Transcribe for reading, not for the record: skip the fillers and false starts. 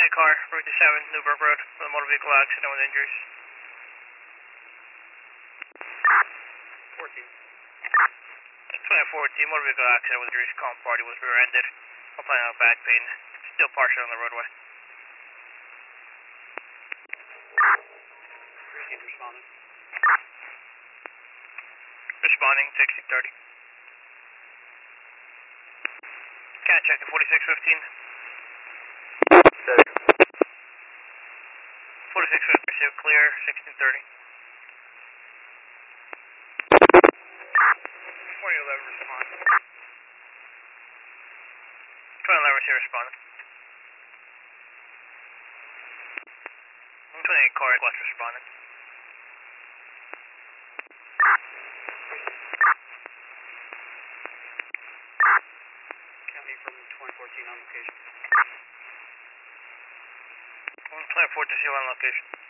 car, Route 7, Newburgh Road, with a motor vehicle accident with injuries. 2014, motor vehicle accident with injuries, calm party was rear-ended, complaining of back pain, still partially on the roadway. Responding, 1630. Can I check the 4615? 4615, received clear, 1630. 2011 respond. 2011 received responding. 28 car request responding. County from 2014 on location. 2014 on location.